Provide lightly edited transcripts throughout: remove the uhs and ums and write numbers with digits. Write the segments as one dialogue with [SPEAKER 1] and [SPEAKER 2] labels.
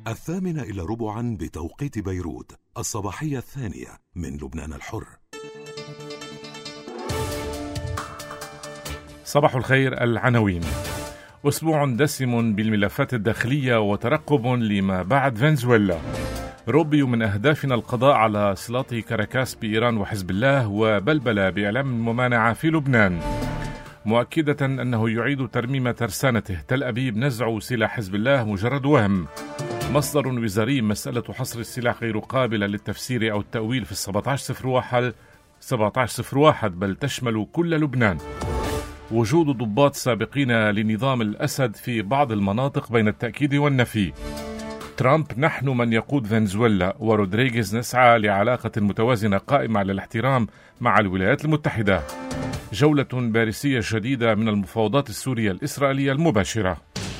[SPEAKER 1] 8:45 بتوقيت بيروت، الصباحية 2 من لبنان الحر.
[SPEAKER 2] صباح الخير. العناوين: أسبوع دسم بالملفات الداخلية وترقب لما بعد فنزويلا. روبيو: من أهدافنا القضاء على صلات كاراكاس بإيران وحزب الله، وبلبلة بإعلام الممانعة في لبنان. مؤكدة أنه يعيد ترميم ترسانته. تل أبيب: نزع سلاح حزب الله مجرد وهم. مصدر وزاري: مسألة حصر السلاح غير قابلة للتفسير أو التأويل في 1701 بل تشمل كل لبنان. وجود ضباط سابقين لنظام الأسد في بعض المناطق بين التأكيد والنفي. ترامب: نحن من يقود فنزويلا. ورودريغيز: نسعى لعلاقة متوازنة قائمة على الاحترام مع الولايات المتحدة. جولة باريسية جديدة من المفاوضات السورية الإسرائيلية المباشرة.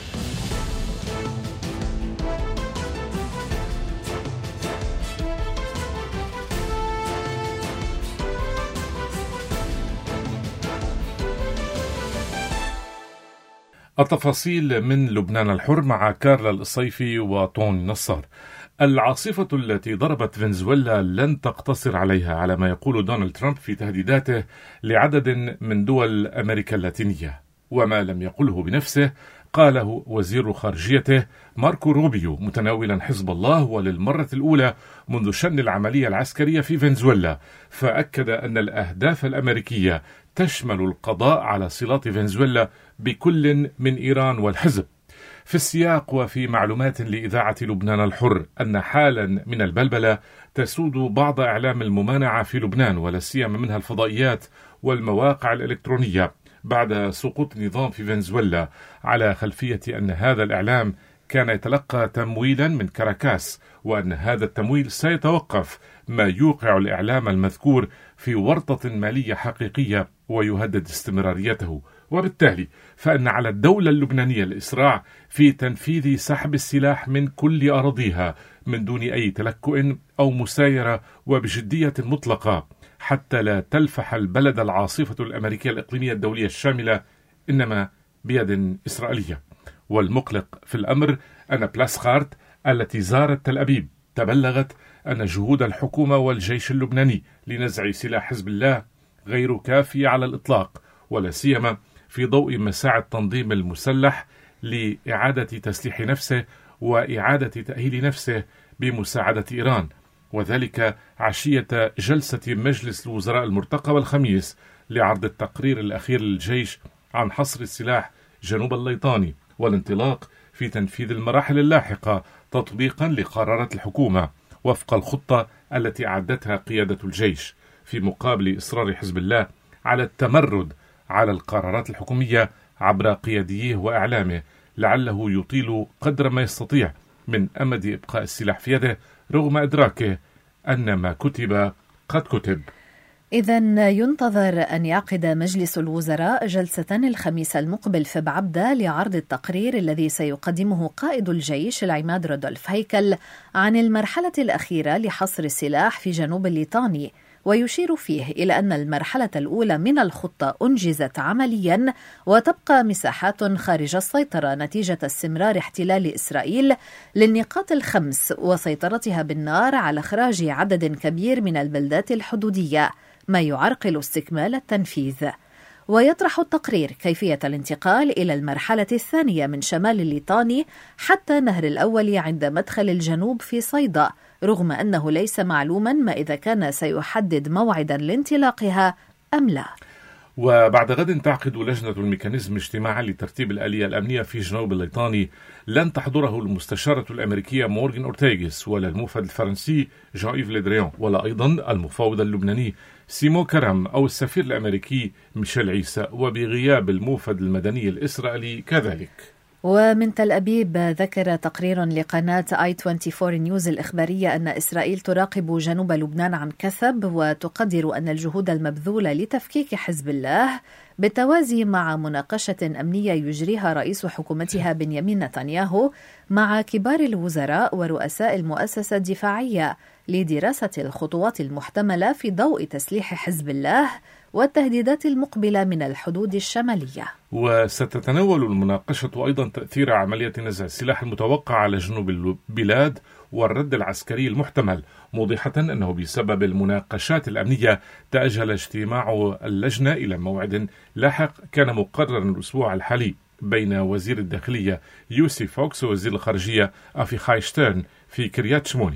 [SPEAKER 2] التفاصيل من لبنان الحر مع كارلا الصيفي وطون نصار. العاصفة التي ضربت فنزويلا لن تقتصر عليها على ما يقول دونالد ترامب في تهديداته لعدد من دول أمريكا اللاتينية، وما لم يقله بنفسه قاله وزير خارجيته ماركو روبيو متناولا حزب الله وللمرة الأولى منذ شن العملية العسكرية في فنزويلا، فأكد أن الأهداف الأمريكية تشمل القضاء على صلات فنزويلا بكل من إيران والحزب. في السياق وفي معلومات لإذاعة لبنان الحر أن حالا من البلبلة تسود بعض إعلام الممانعة في لبنان، ولا سيما منها الفضائيات والمواقع الإلكترونية، بعد سقوط النظام في فنزويلا، على خلفية أن هذا الإعلام كان يتلقى تمويلا من كاراكاس، وأن هذا التمويل سيتوقف، ما يوقع الإعلام المذكور في ورطة مالية حقيقية ويهدد استمراريته. وبالتالي فإن على الدولة اللبنانية الإسراع في تنفيذ سحب السلاح من كل أراضيها من دون أي تلكؤ أو مسايرة، وبجدية مطلقة، حتى لا تلفح البلد العاصفة الأمريكية الإقليمية الدولية الشاملة إنما بيد إسرائيلية. والمقلق في الأمر أن بلاسخارت التي زارت تل أبيب تبلغت أن جهود الحكومة والجيش اللبناني لنزع سلاح حزب الله غير كافية على الإطلاق، ولا سيما في ضوء مساعي التنظيم المسلح لإعادة تسليح نفسه وإعادة تأهيل نفسه بمساعدة إيران، وذلك عشية جلسة مجلس الوزراء المرتقبة الخميس لعرض التقرير الأخير للجيش عن حصر السلاح جنوب الليطاني والانطلاق في تنفيذ المراحل اللاحقة تطبيقا لقرارات الحكومة وفق الخطة التي أعدتها قيادة الجيش، في مقابل إصرار حزب الله على التمرد على القرارات الحكومية عبر قياديه وإعلامه، لعله يطيل قدر ما يستطيع من أمد إبقاء السلاح في يده، رغم إدراكه أن ما كتب قد كتب.
[SPEAKER 3] إذن ينتظر أن يعقد مجلس الوزراء جلسة الخميس المقبل في بعبدة لعرض التقرير الذي سيقدمه قائد الجيش العماد رودولف هيكل عن المرحلة الأخيرة لحصر السلاح في جنوب الليطاني، ويشير فيه إلى أن المرحلة الأولى من الخطة أنجزت عمليا، وتبقى مساحات خارج السيطرة نتيجة استمرار احتلال إسرائيل للنقاط الخمس وسيطرتها بالنار على إخراج عدد كبير من البلدات الحدودية، ما يعرقل استكمال التنفيذ. ويطرح التقرير كيفية الانتقال إلى المرحلة الثانية من شمال الليطاني حتى نهر الأول عند مدخل الجنوب في صيدا، رغم أنه ليس معلوما ما إذا كان سيحدد موعدا لانطلاقها أم لا.
[SPEAKER 2] وبعد غد تعقد لجنة الميكانيزم اجتماعا لترتيب الآلية الأمنية في جنوب الليطاني لن تحضره المستشارة الأمريكية مورغان أورتيغيس، ولا الموفد الفرنسي جان إيف ليدريان، ولا أيضا المفاوض اللبناني سيمو كرم أو السفير الأمريكي ميشيل عيسى، وبغياب الموفد المدني الإسرائيلي كذلك.
[SPEAKER 3] ومن تل أبيب ذكر تقرير لقناة I24 نيوز الإخبارية أن إسرائيل تراقب جنوب لبنان عن كثب، وتقدر أن الجهود المبذولة لتفكيك حزب الله بالتوازي مع مناقشة أمنية يجريها رئيس حكومتها بنيامين نتنياهو مع كبار الوزراء ورؤساء المؤسسة الدفاعية لدراسة الخطوات المحتملة في ضوء تسليح حزب الله والتهديدات المقبلة من الحدود الشمالية.
[SPEAKER 2] وستتناول المناقشة أيضا تأثير عملية نزع السلاح المتوقع على جنوب البلاد والرد العسكري المحتمل، موضحة أنه بسبب المناقشات الأمنية تأجل اجتماع اللجنة إلى موعد لاحق كان مقررا الأسبوع الحالي بين وزير الداخلية يوسي فوكس ووزير الخارجية أفيخاي شتيرن في كريات شموني.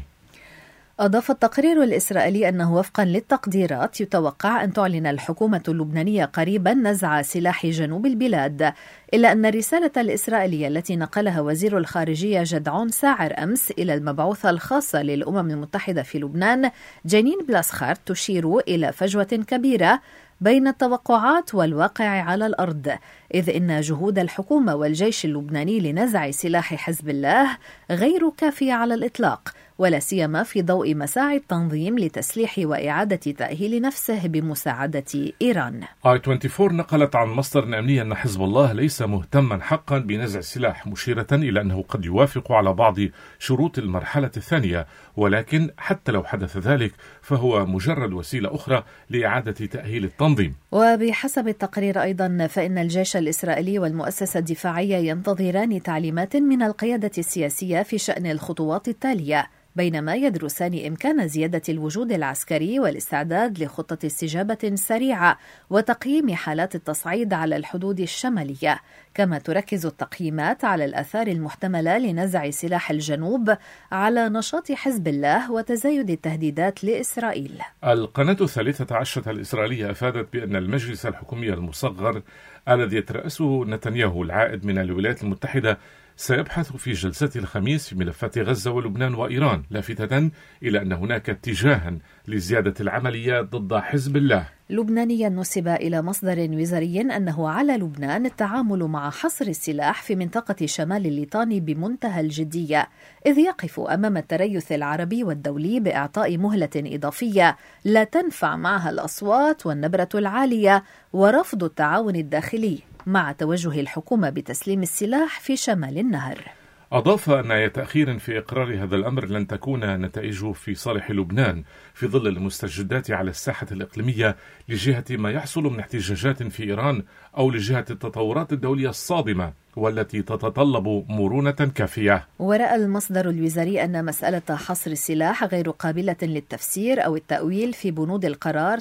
[SPEAKER 3] أضاف التقرير الإسرائيلي أنه وفقا للتقديرات يتوقع أن تعلن الحكومة اللبنانية قريبا نزع سلاح جنوب البلاد، إلا أن الرسالة الإسرائيلية التي نقلها وزير الخارجية جدعون ساعر أمس إلى المبعوثة الخاصة للأمم المتحدة في لبنان جنين بلاسخار تشير إلى فجوة كبيرة بين التوقعات والواقع على الأرض، إذ إن جهود الحكومة والجيش اللبناني لنزع سلاح حزب الله غير كافية على الإطلاق، ولا سيما في ضوء مساعي التنظيم لتسليح وإعادة تأهيل نفسه بمساعدة إيران.
[SPEAKER 2] I24 نقلت عن مصدر أمني أن حزب الله ليس مهتما حقا بنزع السلاح، مشيرة إلى أنه قد يوافق على بعض شروط المرحلة الثانية، ولكن حتى لو حدث ذلك فهو مجرد وسيلة أخرى لإعادة تأهيل التنظيم.
[SPEAKER 3] وبحسب التقرير أيضا فإن الجيش الإسرائيلي والمؤسسة الدفاعية ينتظران تعليمات من القيادة السياسية في شأن الخطوات التالية، بينما يدرسان إمكان زيادة الوجود العسكري والاستعداد لخطة استجابة سريعة وتقييم حالات التصعيد على الحدود الشمالية، كما تركز التقييمات على الآثار المحتملة لنزع سلاح الجنوب على نشاط حزب الله وتزايد التهديدات لإسرائيل.
[SPEAKER 2] القناة 13 الإسرائيلية أفادت بأن المجلس الحكومي المصغر الذي يترأسه نتنياهو العائد من الولايات المتحدة سيبحث في جلسته الخميس في ملفات غزة ولبنان وإيران، لافتة إلى أن هناك اتجاها لزيادة العمليات ضد حزب الله.
[SPEAKER 3] لبنانيا نسب إلى مصدر وزاري أنه على لبنان التعامل مع حصر السلاح في منطقة شمال الليطاني بمنتهى الجدية، إذ يقف أمام التريث العربي والدولي بإعطاء مهلة إضافية لا تنفع معها الأصوات والنبرة العالية ورفض التعاون الداخلي مع توجه الحكومة بتسليم السلاح في شمال النهر.
[SPEAKER 2] أضاف أن أي تأخير في إقرار هذا الأمر لن تكون نتائجه في صالح لبنان في ظل المستجدات على الساحة الإقليمية لجهة ما يحصل من احتجاجات في إيران أو لجهة التطورات الدولية الصادمة والتي تتطلب مرونة كافية.
[SPEAKER 3] ورأى المصدر الوزاري أن مسألة حصر السلاح غير قابلة للتفسير أو التأويل في بنود القرار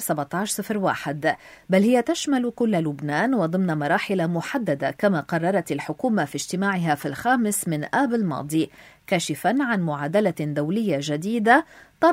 [SPEAKER 3] 1701، بل هي تشمل كل لبنان وضمن مراحل محددة كما قررت الحكومة في اجتماعها في 5 من آب الماضي، كاشفا عن معادلة دولية جديدة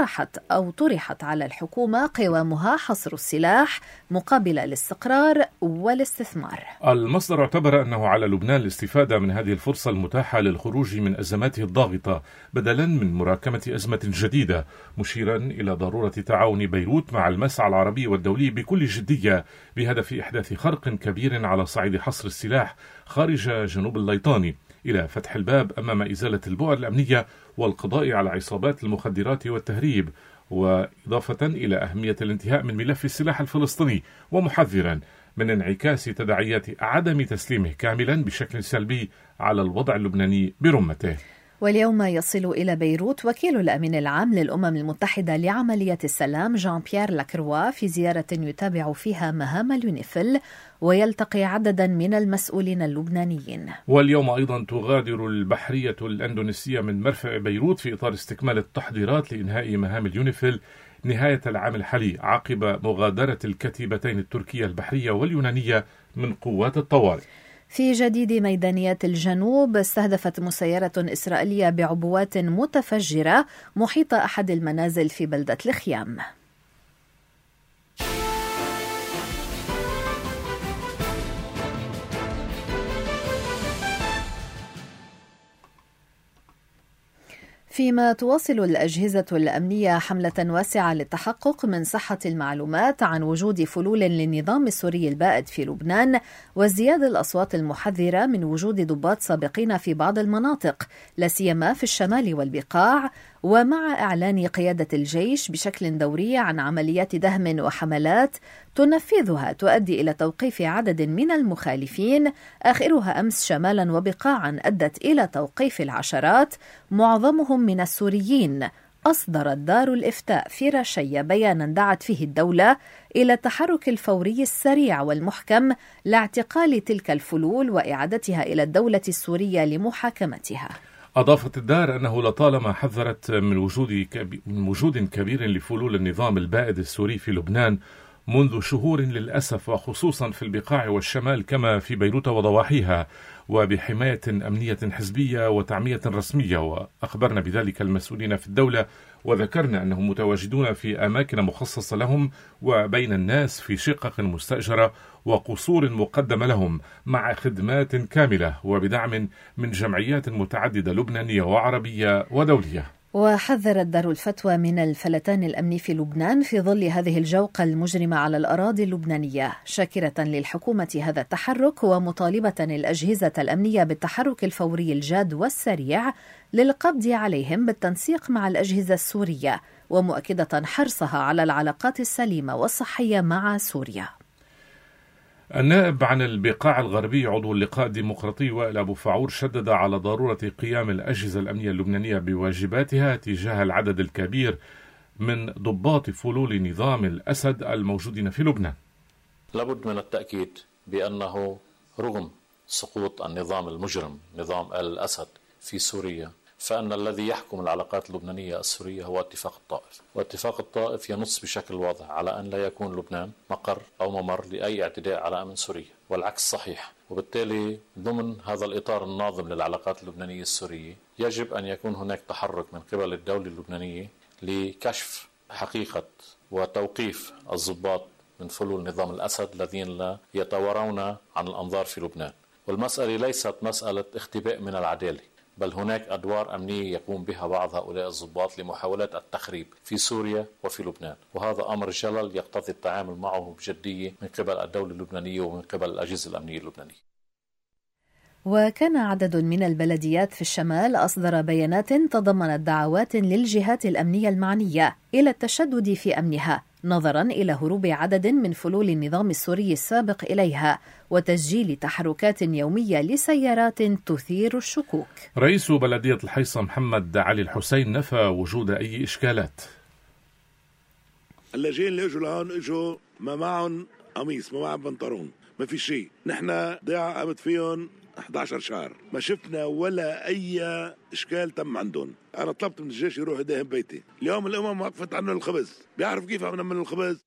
[SPEAKER 3] طرحت على الحكومة قوامها حصر السلاح مقابل الاستقرار والاستثمار.
[SPEAKER 2] المصدر اعتبر أنه على لبنان الاستفادة من هذه الفرصة المتاحة للخروج من أزماته الضاغطة بدلا من مراكمة أزمة جديدة، مشيرا إلى ضرورة تعاون بيروت مع المسعى العربي والدولي بكل جدية بهدف إحداث خرق كبير على صعيد حصر السلاح خارج جنوب الليطاني، إلى فتح الباب أمام إزالة البؤر الأمنية والقضاء على عصابات المخدرات والتهريب، وإضافة إلى أهمية الانتهاء من ملف السلاح الفلسطيني، ومحذرا من انعكاس تداعيات عدم تسليمه كاملا بشكل سلبي على الوضع اللبناني برمته.
[SPEAKER 3] واليوم يصل إلى بيروت وكيل الأمين العام للأمم المتحدة لعملية السلام جان بيير لاكروا في زيارة يتابع فيها مهام اليونيفيل ويلتقي عددا من المسؤولين اللبنانيين.
[SPEAKER 2] واليوم أيضا تغادر البحرية الأندونيسية من مرفأ بيروت في إطار استكمال التحضيرات لإنهاء مهام اليونيفيل نهاية العام الحالي عقب مغادرة الكتيبتين التركية البحرية واليونانية من قوات الطوارئ.
[SPEAKER 3] في جديد ميدانيات الجنوب، استهدفت مسيرة إسرائيلية بعبوات متفجرة محيط أحد المنازل في بلدة الخيام. فيما تواصل الأجهزة الأمنية حملة واسعة للتحقق من صحة المعلومات عن وجود فلول للنظام السوري البائد في لبنان وازدياد الأصوات المحذرة من وجود ضباط سابقين في بعض المناطق لا سيما في الشمال والبقاع، ومع إعلان قيادة الجيش بشكل دوري عن عمليات دهم وحملات تنفيذها تؤدي إلى توقيف عدد من المخالفين، آخرها أمس شمالا وبقاعا أدت إلى توقيف العشرات معظمهم من السوريين، أصدرت دار الإفتاء في رشية بيانا دعت فيه الدولة إلى التحرك الفوري السريع والمحكم لاعتقال تلك الفلول وإعادتها إلى الدولة السورية لمحاكمتها.
[SPEAKER 2] أضافت الدار أنه لطالما حذرت من وجود كبير لفلول النظام البائد السوري في لبنان منذ شهور للأسف، وخصوصا في البقاع والشمال كما في بيروت وضواحيها، وبحماية أمنية حزبية وتعمية رسمية، وأخبرنا بذلك المسؤولين في الدولة وذكرنا أنهم متواجدون في أماكن مخصصة لهم وبين الناس في شقق مستأجرة وقصور مقدمة لهم مع خدمات كاملة وبدعم من جمعيات متعددة لبنانية وعربية ودولية.
[SPEAKER 3] وحذرت دار الفتوى من الفلتان الأمني في لبنان في ظل هذه الجوقة المجرمة على الأراضي اللبنانية، شاكرة للحكومة هذا التحرك ومطالبة الأجهزة الأمنية بالتحرك الفوري الجاد والسريع للقبض عليهم بالتنسيق مع الأجهزة السورية، ومؤكدة حرصها على العلاقات السليمة والصحية مع سوريا.
[SPEAKER 2] النائب عن البقاع الغربي عضو اللقاء الديمقراطي وائل أبو فعور شدد على ضرورة قيام الأجهزة الأمنية اللبنانية بواجباتها تجاه العدد الكبير من ضباط فلول نظام الأسد الموجودين في لبنان.
[SPEAKER 4] لابد من التأكيد بأنه رغم سقوط النظام المجرم نظام الأسد في سوريا، فأن الذي يحكم العلاقات اللبنانية السورية هو اتفاق الطائف، واتفاق الطائف ينص بشكل واضح على أن لا يكون لبنان مقر أو ممر لأي اعتداء على أمن سوريا، والعكس صحيح. وبالتالي ضمن هذا الإطار الناظم للعلاقات اللبنانية السورية يجب أن يكون هناك تحرك من قبل الدولة اللبنانية لكشف حقيقة وتوقيف الضباط من فلول نظام الأسد الذين لا يتوارون عن الأنظار في لبنان. والمسألة ليست مسألة اختباء من العدالة، بل هناك أدوار أمنية يقوم بها بعض هؤلاء الضباط لمحاولة التخريب في سوريا وفي لبنان، وهذا أمر جلل يقتضي التعامل معه بجدية من قبل الدولة اللبنانية ومن قبل الأجهزة الأمنية اللبنانية.
[SPEAKER 3] وكان عدد من البلديات في الشمال أصدر بيانات تضمنت دعوات للجهات الأمنية المعنية إلى التشدد في أمنها، نظرا إلى هروب عدد من فلول النظام السوري السابق إليها وتسجيل تحركات يومية لسيارات تثير الشكوك.
[SPEAKER 2] رئيس بلدية الحيصة محمد علي الحسين نفى وجود أي إشكالات.
[SPEAKER 5] اللاجئين اللي اجوا لهون اجوا ما معهم قميص، ما معهم بنطلون، ما في شيء. نحن ضيعة قامت فيهم 11 شهر، ما شفنا ولا أي إشكال تم عندهم. أنا طلبت من الجيش يروح يداهم بيتي. اليوم الأمم وقفت عنه الخبز، بيعرف كيف عم نعمل الخبز.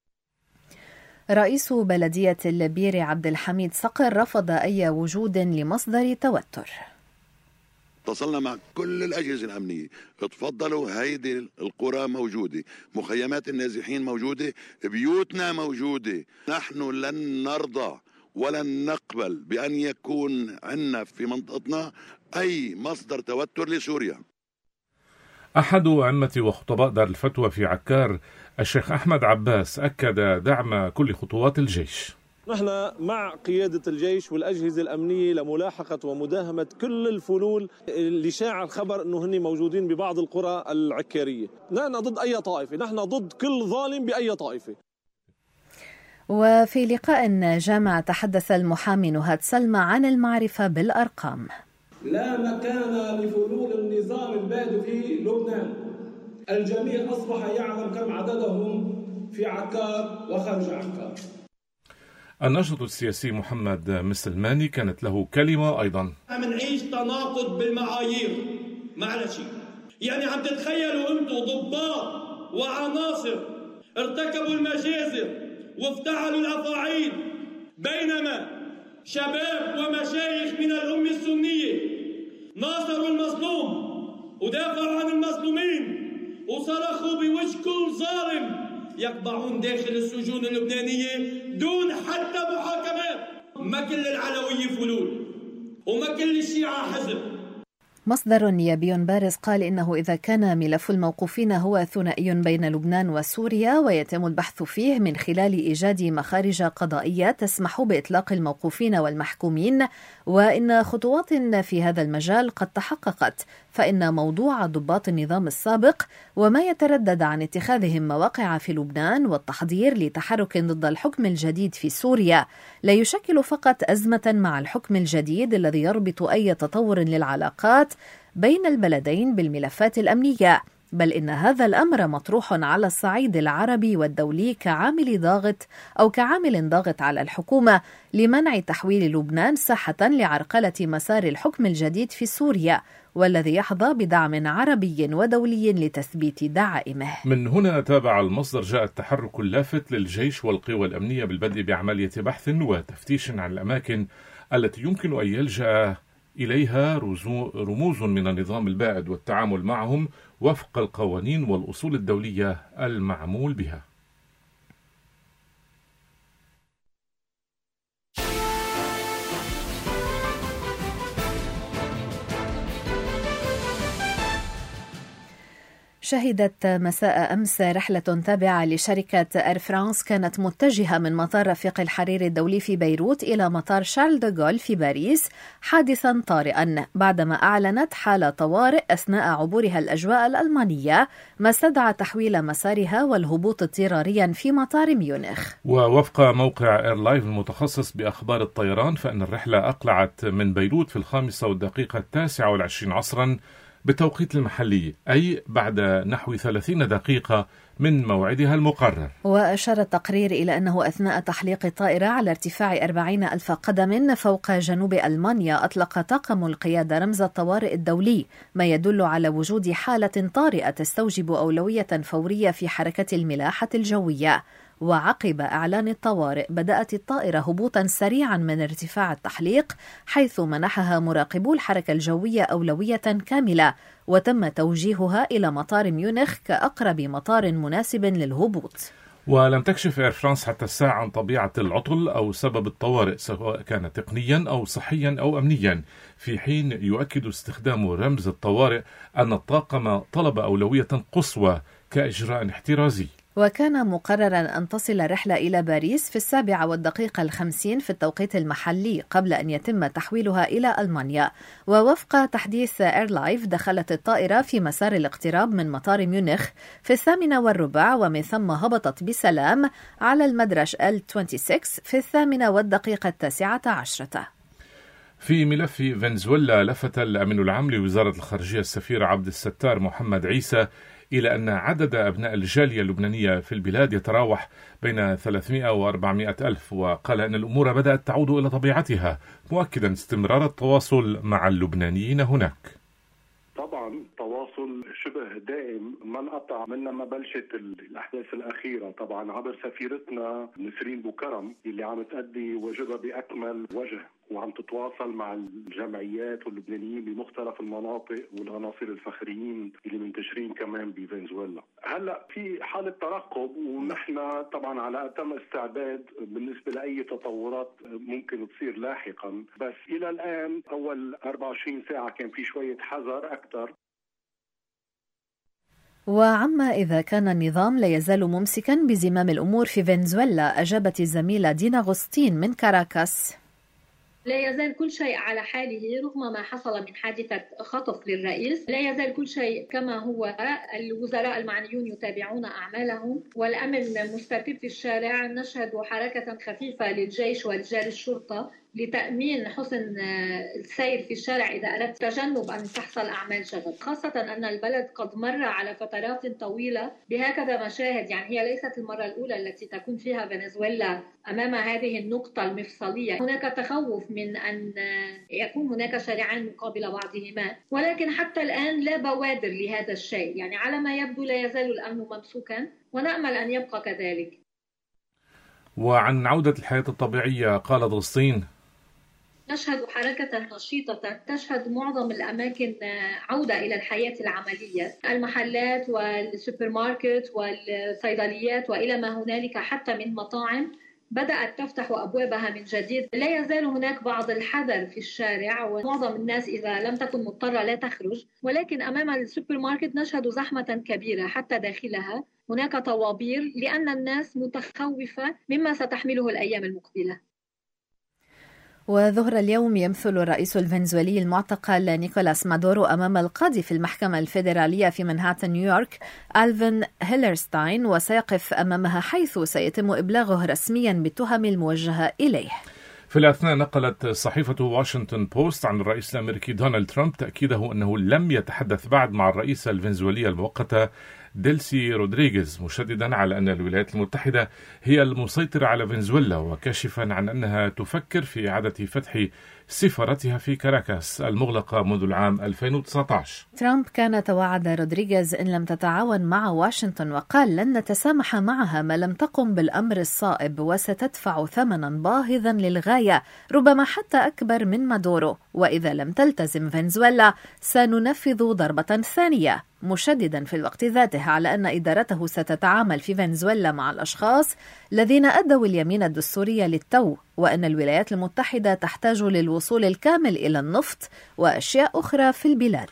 [SPEAKER 3] رئيس بلدية البيري عبد الحميد صقر رفض أي وجود لمصدر توتر.
[SPEAKER 6] اتصلنا مع كل الأجهزة الأمنية، تفضلوا هيدي القرى موجودة، مخيمات النازحين موجودة، بيوتنا موجودة. نحن لن نرضى ولن نقبل بأن يكون عندنا في منطقتنا أي مصدر توتر لسوريا.
[SPEAKER 2] أحد أئمة وخطباء دار الفتوى في عكار الشيخ أحمد عباس أكد دعم كل خطوات الجيش.
[SPEAKER 7] نحن مع قيادة الجيش والأجهزة الأمنية لملاحقة ومداهمة كل الفلول اللي شاع الخبر أنه هن موجودين ببعض القرى العكارية. نحن ضد أي طائفة، نحن ضد كل ظالم بأي طائفة.
[SPEAKER 3] وفي لقاء جامع تحدث المحامي نهاد سلمى عن المعرفة بالأرقام.
[SPEAKER 8] لا مكان لفلول النظام البائد في لبنان، الجميع أصبح يعلم كم عددهم في عكار وخارج عكار.
[SPEAKER 2] الناشط السياسي محمد مسلماني كانت له كلمة أيضا.
[SPEAKER 8] منعيش تناقض بالمعايير معلش، يعني عم تتخيلوا أنتم ضباط وعناصر ارتكبوا المجازر وافتعلوا الأفاعيل، بينما شباب ومشايخ من الأمة السنية ناصروا المظلوم ودافعوا عن المظلومين وصرخوا بوجه كل ظالم يقبعون داخل السجون اللبنانية دون حتى محاكمات. ما كل العلوية فلول وما كل الشيعة حزب.
[SPEAKER 3] مصدر نيابي بارز قال إنه إذا كان ملف الموقوفين هو ثنائي بين لبنان وسوريا ويتم البحث فيه من خلال إيجاد مخارج قضائية تسمح بإطلاق الموقوفين والمحكومين، وإن خطوات في هذا المجال قد تحققت، فإن موضوع ضباط النظام السابق وما يتردد عن اتخاذهم مواقع في لبنان والتحضير لتحرك ضد الحكم الجديد في سوريا لا يشكل فقط أزمة مع الحكم الجديد الذي يربط أي تطور للعلاقات بين البلدين بالملفات الأمنية، بل إن هذا الأمر مطروح على الصعيد العربي والدولي كعامل ضاغط على الحكومة لمنع تحويل لبنان ساحة لعرقلة مسار الحكم الجديد في سوريا، والذي يحظى بدعم عربي ودولي لتثبيت دعائمه.
[SPEAKER 2] من هنا تابع المصدر جاء التحرك اللافت للجيش والقوى الأمنية بالبدء بعملية بحث وتفتيش عن الأماكن التي يمكن أن يلجأ إليها رموز من النظام البائد والتعامل معهم وفق القوانين والأصول الدولية المعمول بها.
[SPEAKER 3] شهدت مساء أمس رحلة تابعة لشركة إير فرانس كانت متجهة من مطار رفيق الحريري الدولي في بيروت إلى مطار شارل دو غول في باريس حادثا طارئا بعدما أعلنت حالة طوارئ أثناء عبورها الأجواء الألمانية، ما استدعى تحويل مسارها والهبوط اضطراريا في مطار ميونخ.
[SPEAKER 2] ووفق موقع إيرلايف المتخصص بأخبار الطيران فإن الرحلة أقلعت من بيروت في 5:29 عصرا بالتوقيت المحلي، أي بعد نحو 30 دقيقة من موعدها المقرر.
[SPEAKER 3] وأشار التقرير إلى أنه أثناء تحليق الطائرة على ارتفاع 40,000 قدم فوق جنوب ألمانيا أطلق طاقم القيادة رمز الطوارئ الدولي، ما يدل على وجود حالة طارئة تستوجب أولوية فورية في حركة الملاحة الجوية. وعقب إعلان الطوارئ بدأت الطائرة هبوطا سريعا من ارتفاع التحليق، حيث منحها مراقبو الحركة الجوية أولوية كاملة، وتم توجيهها إلى مطار ميونخ كأقرب مطار مناسب للهبوط.
[SPEAKER 2] ولم تكشف إير فرانس حتى الساعة عن طبيعة العطل أو سبب الطوارئ، سواء كان تقنيا أو صحيا أو أمنيا، في حين يؤكد استخدام رمز الطوارئ أن الطاقم طلب أولوية قصوى كإجراء احترازي.
[SPEAKER 3] وكان مقررا أن تصل الرحلة إلى باريس في 7:50 في التوقيت المحلي قبل أن يتم تحويلها إلى ألمانيا. ووفق تحديث إيرلايف دخلت الطائرة في مسار الاقتراب من مطار ميونخ في 8:15، ومن ثم هبطت بسلام على المدرج L26 في 8:19.
[SPEAKER 2] في ملف فنزويلا لفت الأمين العام لوزارة الخارجية السفير عبد الستار محمد عيسى إلى أن عدد أبناء الجالية اللبنانية في البلاد يتراوح بين 300 و 400 ألف، وقال أن الأمور بدأت تعود إلى طبيعتها، مؤكدا استمرار التواصل مع اللبنانيين هناك.
[SPEAKER 9] طبعا تواصل شبه دائم ما انقطع من ما بلشت الأحداث الأخيرة، طبعا عبر سفيرتنا نسرين بوكرم اللي عم تأدي واجبها بأكمل وجه، وعم تتواصل مع الجمعيات واللبنانيين بمختلف المناطق والعناصر الفخريين اللي منتشرين كمان بفنزويلا. هلا في حالة ترقب، ونحن طبعا على أتم استعداد بالنسبة لأي تطورات ممكن تصير لاحقا، بس إلى الآن أول 24 ساعة كان في شوية حذر أكثر.
[SPEAKER 3] وعما إذا كان النظام لا يزال ممسكا بزمام الأمور في فنزويلا، أجابت الزميلة دينا غوستين من كاراكاس:
[SPEAKER 10] لا يزال كل شيء على حاله رغم ما حصل من حادثة خطف للرئيس، لا يزال كل شيء كما هو. الوزراء المعنيون يتابعون أعمالهم والأمن مستتب في الشارع. نشهد حركة خفيفة للجيش ورجال الشرطة لتأمين حسن السير في الشارع إذا أردت تجنب أن تحصل أعمال شغب، خاصة أن البلد قد مر على فترات طويلة بهكذا مشاهد. يعني هي ليست المرة الأولى التي تكون فيها فنزويلا أمام هذه النقطة المفصلية. هناك تخوف من أن يكون هناك شارعان مقابل بعضهما، ولكن حتى الآن لا بوادر لهذا الشيء. يعني على ما يبدو لا يزال الأمن ممسوكا، ونأمل أن يبقى كذلك.
[SPEAKER 2] وعن عودة الحياة الطبيعية قالت غسطين:
[SPEAKER 10] نشهد حركة نشيطة تشهد معظم الأماكن عودة إلى الحياة العملية، المحلات والسوبر ماركت والصيدليات وإلى ما هنالك حتى من مطاعم بدأت تفتح أبوابها من جديد. لا يزال هناك بعض الحذر في الشارع، ومعظم الناس إذا لم تكن مضطرة لا تخرج، ولكن أمام السوبر ماركت نشهد زحمة كبيرة حتى داخلها. هناك طوابير لأن الناس متخوفة مما ستحمله الأيام المقبلة.
[SPEAKER 3] وظهر اليوم يمثل الرئيس الفنزويلي المعتقل نيكولاس مادورو أمام القاضي في المحكمة الفيدرالية في منهاتن نيويورك ألفين هيلرستاين، وسيقف أمامها حيث سيتم إبلاغه رسميا بالتهم الموجهة إليه.
[SPEAKER 2] في الأثناء نقلت صحيفة واشنطن بوست عن الرئيس الأمريكي دونالد ترامب تأكيده أنه لم يتحدث بعد مع الرئيسة الفنزويلية المؤقتة ديلسي رودريغيز، مشددا على أن الولايات المتحدة هي المسيطرة على فنزويلا، وكاشفا عن أنها تفكر في إعادة فتح سفارتها في كاراكاس المغلقة منذ العام 2019.
[SPEAKER 3] ترامب كان توعد رودريغيز إن لم تتعاون مع واشنطن، وقال لن نتسامح معها ما لم تقم بالأمر الصائب، وستدفع ثمنا باهظا للغاية ربما حتى أكبر من مادورو، وإذا لم تلتزم فنزويلا سننفذ ضربة ثانية، مشددا في الوقت ذاته على أن إدارته ستتعامل في فنزويلا مع الأشخاص الذين أدوا اليمين الدستورية للتو، وأن الولايات المتحدة تحتاج للوصول الكامل إلى النفط وأشياء أخرى في البلاد.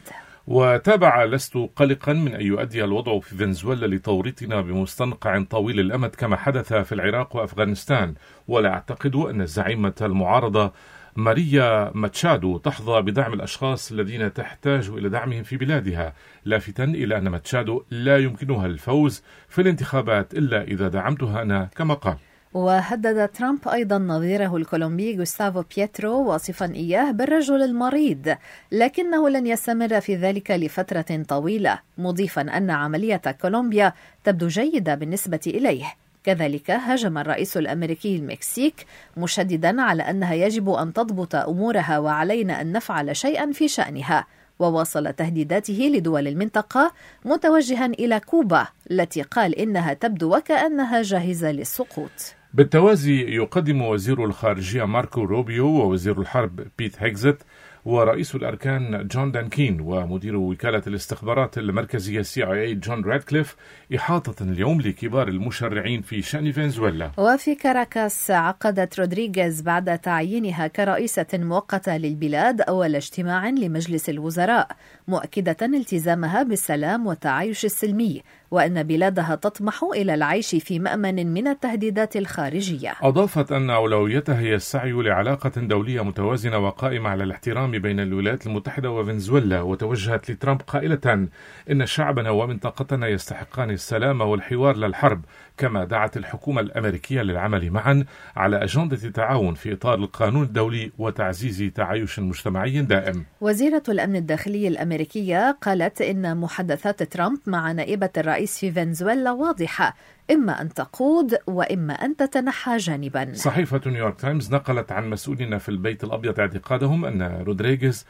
[SPEAKER 2] وتابع: لست قلقا من أن يؤدي الوضع في فنزويلا لتوريطنا بمستنقع طويل الأمد كما حدث في العراق وأفغانستان، ولا أعتقد أن زعيمة المعارضة ماريا ماتشادو تحظى بدعم الأشخاص الذين تحتاج إلى دعمهم في بلادها، لافتاً إلى أن ماتشادو لا يمكنها الفوز في الانتخابات إلا إذا دعمتها أنا كما قال.
[SPEAKER 3] وهدد ترامب أيضا نظيره الكولومبي غوستافو بيترو، واصفا إياه بالرجل المريض، لكنه لن يستمر في ذلك لفترة طويلة، مضيفا أن عملية كولومبيا تبدو جيدة بالنسبة إليه. كذلك هاجم الرئيس الأمريكي المكسيك، مشددا على أنها يجب أن تضبط أمورها وعلينا أن نفعل شيئا في شأنها، وواصل تهديداته لدول المنطقة متوجها إلى كوبا التي قال إنها تبدو وكأنها جاهزة للسقوط.
[SPEAKER 2] بالتوازي يقدم وزير الخارجية ماركو روبيو ووزير الحرب بيت هيغزت ورئيس الأركان جون دانكين ومدير وكالة الاستخبارات المركزية CIA جون رادكليف إحاطة اليوم لكبار المشرعين في شأن فنزويلا.
[SPEAKER 3] وفي كاراكاس عقدت رودريغيز بعد تعيينها كرئيسة مؤقتة للبلاد أول اجتماع لمجلس الوزراء، مؤكدة التزامها بالسلام والتعايش السلمي، وأن بلادها تطمح إلى العيش في مأمن من التهديدات الخارجية.
[SPEAKER 2] أضافت أن أولويتها هي السعي لعلاقة دولية متوازنة وقائمة على الاحترام بين الولايات المتحدة وفنزويلا، وتوجهت لترامب قائلة إن شعبنا ومنطقتنا يستحقان السلام والحوار لا الحرب، كما دعت الحكومة الأمريكية للعمل معا على أجندة تعاون في إطار القانون الدولي وتعزيز تعايش مجتمعي دائم.
[SPEAKER 3] وزيرة الأمن الداخلي الأمريكية قالت إن محادثات ترامب مع نائبة الرئيس في فنزويلا واضحة، إما أن تقود وإما أن تتنحى جانبا.
[SPEAKER 2] صحيفة نيويورك تايمز نقلت عن مسؤولين في البيت الأبيض اعتقادهم أن رودريغيز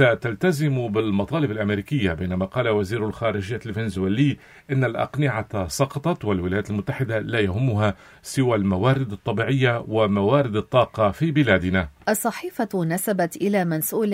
[SPEAKER 2] ستلتزم بالمطالب الأمريكية، بينما قال وزير الخارجية الفنزويلي إن الأقنعة سقطت والولايات المتحدة لا يهمها سوى الموارد الطبيعية وموارد الطاقة في بلادنا.
[SPEAKER 3] الصحيفة نسبت إلى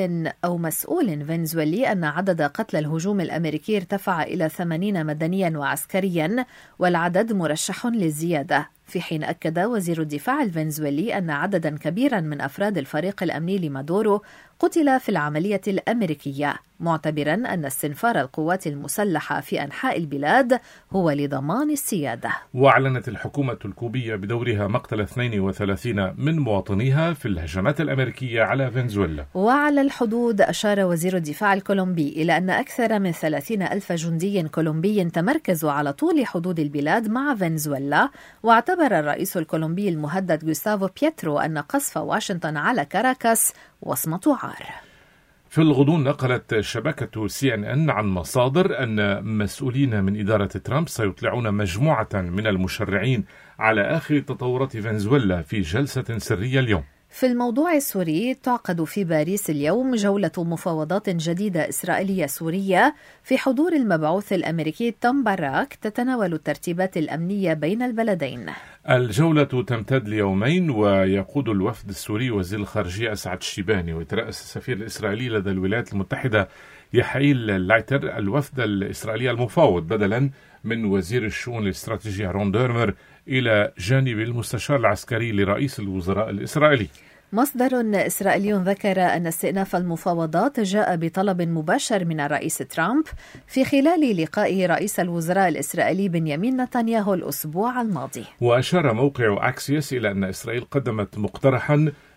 [SPEAKER 3] مسؤول فنزويلي أن عدد قتلى الهجوم الأمريكي ارتفع إلى 80 مدنيا وعسكريا، والعدد مرشح للزيادة، في حين أكد وزير الدفاع الفنزويلي أن عددا كبيرا من أفراد الفريق الأمني لمادورو قتل في العملية الأمريكية، معتبرا أن استنفار القوات المسلحة في أنحاء البلاد هو لضمان السيادة.
[SPEAKER 2] وأعلنت الحكومة الكوبية بدورها مقتل 32 من مواطنيها في الهجمات الأمريكية على فنزويلا.
[SPEAKER 3] وعلى الحدود أشار وزير الدفاع الكولومبي إلى أن أكثر من 30,000 جندي كولومبي تمركزوا على طول حدود البلاد مع فنزويلا، واعتبر الرئيس الكولومبي المهدد غوستافو بيترو أن قصف واشنطن على كاراكاس وصمة عار.
[SPEAKER 2] في الغضون نقلت شبكة CNN عن مصادر أن مسؤولين من إدارة ترامب سيطلعون مجموعة من المشرعين على آخر تطورات فنزويلا في جلسة سرية اليوم.
[SPEAKER 3] في الموضوع السوري تعقد في باريس اليوم جولة مفاوضات جديدة إسرائيلية سورية في حضور المبعوث الأمريكي توم باراك، تتناول الترتيبات الأمنية بين البلدين.
[SPEAKER 2] الجولة تمتد ليومين، ويقود الوفد السوري وزير الخارجية أسعد الشيباني، ويترأس السفير الإسرائيلي لدى الولايات المتحدة يحيل لايتر الوفد الإسرائيلي المفاوض، بدلا من وزير الشؤون الاستراتيجية رون ديرمر إلى جانب المستشار العسكري لرئيس الوزراء الإسرائيلي.
[SPEAKER 3] مصدر إسرائيلي ذكر أن استئناف المفاوضات جاء بطلب مباشر من الرئيس ترامب في خلال لقاء رئيس الوزراء الإسرائيلي بنيامين نتنياهو الأسبوع الماضي.
[SPEAKER 2] وأشار موقع أكسيوس إلى أن إسرائيل قدمت مقترحا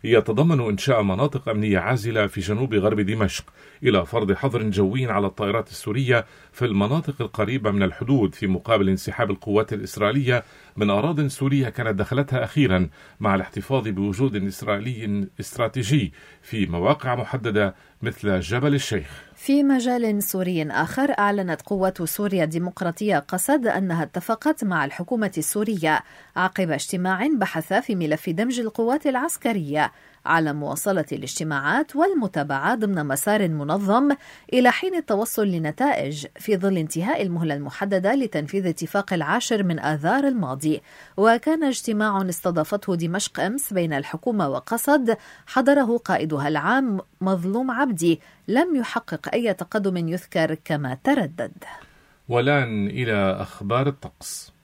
[SPEAKER 2] يتضمن إنشاء مناطق أمنية عازلة في جنوب غرب دمشق، إلى فرض حظر جوي على الطائرات السورية في المناطق القريبة من الحدود في مقابل انسحاب القوات الإسرائيلية من أراضٍ سورية كانت دخلتها أخيرا، مع الاحتفاظ بوجود إسرائيلي استراتيجي في مواقع محددة مثل جبل الشيخ.
[SPEAKER 3] في مجال سوري آخر، أعلنت قوات سوريا الديمقراطية قسد أنها اتفقت مع الحكومة السورية عقب اجتماع بحث في ملف دمج القوات العسكرية على مواصلة الاجتماعات والمتابعة ضمن مسار منظم إلى حين التوصل لنتائج في ظل انتهاء المهلة المحددة لتنفيذ اتفاق 10 من آذار الماضي. وكان اجتماع استضافته دمشق أمس بين الحكومة وقسد حضره قائدها العام مظلوم عبدي لم يحقق أي تقدم يذكر كما تردد.
[SPEAKER 2] والآن إلى أخبار الطقس.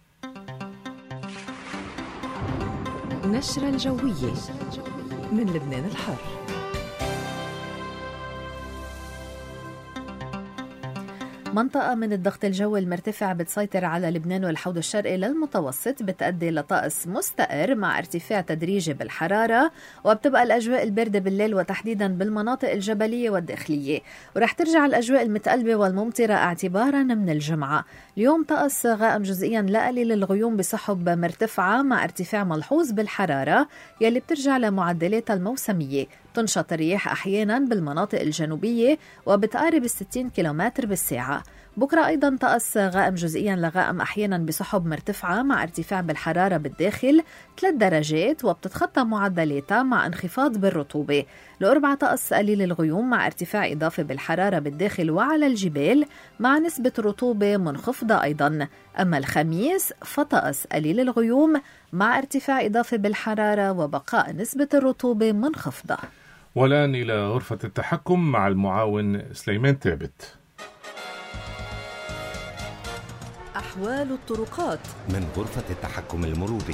[SPEAKER 11] نشرة الجوية من لبنان الحر.
[SPEAKER 3] منطقة من الضغط الجوي المرتفع بتسيطر على لبنان والحوض الشرقي للمتوسط، بتؤدي لطقس مستقر مع ارتفاع تدريجي بالحرارة، وبتبقى الأجواء الباردة بالليل وتحديدا بالمناطق الجبلية والداخلية، ورح ترجع الأجواء المتقلبة والممطرة اعتبارا من الجمعة. اليوم طقس غائم جزئيا لا قليل الغيوم بسحب مرتفعة مع ارتفاع ملحوظ بالحرارة يلي بترجع لمعدلاتها الموسمية. تنشط الرياح أحيانا بالمناطق الجنوبية وبتقارب 60 كيلومتر بالساعة. بكرة أيضا طقس غائم جزئيا لغائم أحيانا بسحب مرتفعة مع ارتفاع بالحرارة بالداخل 3 درجات وبتتخطى معدلاتها مع انخفاض بالرطوبة. الأربعاء طقس قليل الغيوم مع ارتفاع إضافي بالحرارة بالداخل وعلى الجبال مع نسبة رطوبة منخفضة أيضا. أما الخميس فطقس قليل الغيوم مع ارتفاع إضافي بالحرارة وبقاء نسبة الرطوبة منخفضة.
[SPEAKER 2] والآن إلى غرفة التحكم مع المعاون سليمان ثابت.
[SPEAKER 11] أحوال الطرقات
[SPEAKER 12] من غرفة التحكم المروري.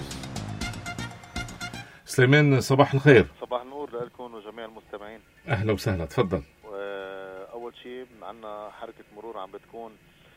[SPEAKER 2] سليمان صباح الخير.
[SPEAKER 13] صباح النور لكم وجميع المستمعين.
[SPEAKER 2] أهلا وسهلا، تفضل.
[SPEAKER 13] أول شيء عندنا حركة مرور عم بتكون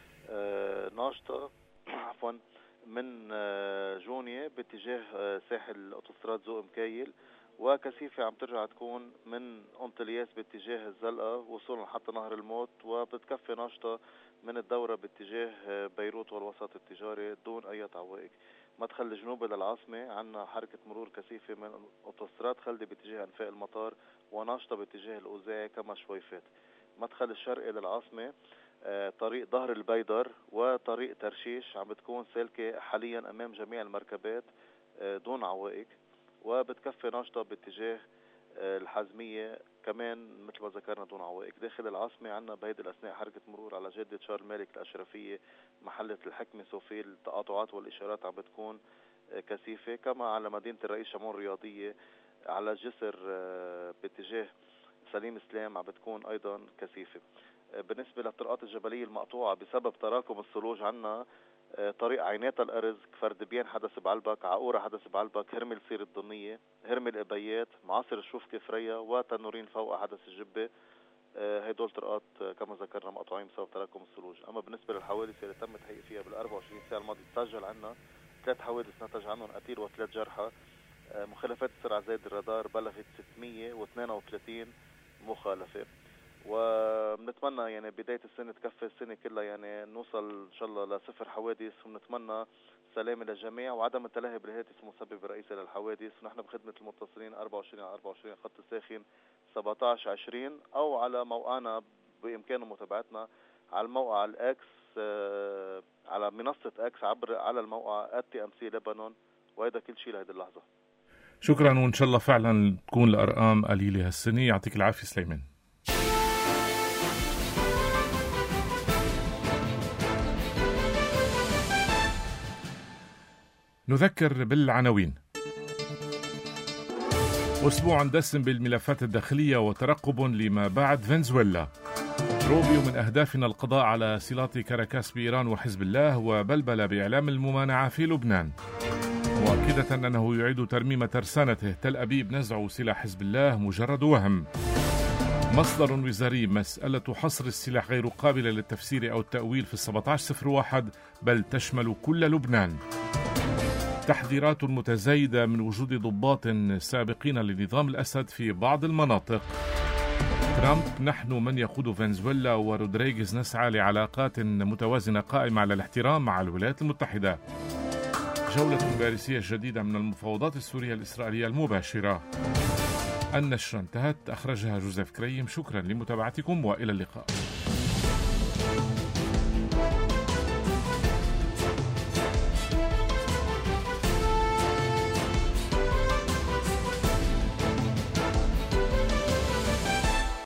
[SPEAKER 13] ناشطة عفوا من جونية باتجاه ساحل أوتوستراد ذوق مكايل، وكثيفة عم ترجع تكون من أنطلياس باتجاه الزلقة وصولا حتى نهر الموت، وبتكفي ناشطة من الدورة باتجاه بيروت والوسط التجاري دون أي عوائق. مدخل الجنوبي للعاصمة عندنا حركة مرور كثيفة من أوتوستراد خلدي باتجاه أنفاق المطار وناشطة باتجاه الأوزاعي كما شويفات. مدخل الشرقي للعاصمة طريق ظهر البيدر وطريق ترشيش عم بتكون سالكة حاليا أمام جميع المركبات دون عوائق، وبتكفي ناشطة باتجاه الحزمية كمان مثل ما ذكرنا دون عوائق. داخل العاصمة عندنا بهيدي الأثناء حركة مرور على جادة شارل مالك الأشرفية محلة الحكمة صوفي، التقاطعات والإشارات عم بتكون كثيفة، كما على مدينة الرئيس شمون الرياضية على جسر باتجاه سليم سلام عم بتكون أيضا كثيفة. بالنسبة للطرقات الجبلية المقطوعة بسبب تراكم الثلوج عندنا طريق عينات الأرز، كفر دبيان حدث بعلبك، عقورة حدث بعلبك، هرمل سير الضنية، هرمل الإبيات، معاصر الشوفكة فريا وتنورين فوق حدث الجبة. هيدول طرقات كما ذكرنا مقطوعين بسبب تراكم الثلوج. أما بالنسبة للحوادث اللي تم تحقيق فيها بال24 ساعة الماضية تسجل عنا 3 حوادث نتج عنهم قتيل و3 جرحى. مخالفات السرعة زائد الرادار بلغت 632 مخالفة، وبنتمنى يعني بداية السنة تكفي السنة كلها يعني نوصل إن شاء الله ل0 حوادث، ونتمنى سلامة للجميع وعدم التلهي بالهاتف المسبب الرئيسي للحوادث. ونحن بخدمة المتصلين 24 على 24 خط الساخن 1720 أو على موقعنا بإمكانه متابعتنا على الموقع الأكس على منصة أكس عبر على الموقع @TMC لبنان. وهذا كل شيء لهذه اللحظة.
[SPEAKER 2] شكرا، وإن شاء الله فعلا تكون الأرقام قليلة هالسنة. يعطيك العافية سليمان. نذكر بالعناوين. أسبوع دسم بالملفات الداخلية وترقب لما بعد فنزويلا. روبيو من أهدافنا القضاء على صلات كاراكاس بإيران وحزب الله، وبلبلة بإعلام الممانعة في لبنان، مؤكدة أنه يعيد ترميم ترسانته. تل أبيب نزع سلاح حزب الله مجرد وهم. مصدر وزاري: مسألة حصر السلاح غير قابلة للتفسير أو التأويل في 1701 بل تشمل كل لبنان. تحذيرات متزايدة من وجود ضباط سابقين لنظام الأسد في بعض المناطق. ترامب: نحن من يقود فنزويلا، ورودريغيز: نسعى لعلاقات متوازنة قائمة على الاحترام مع الولايات المتحدة. جولة باريسية جديدة من المفاوضات السورية الإسرائيلية المباشرة. النشرة انتهت، أخرجها جوزيف كريم. شكرا لمتابعتكم وإلى اللقاء.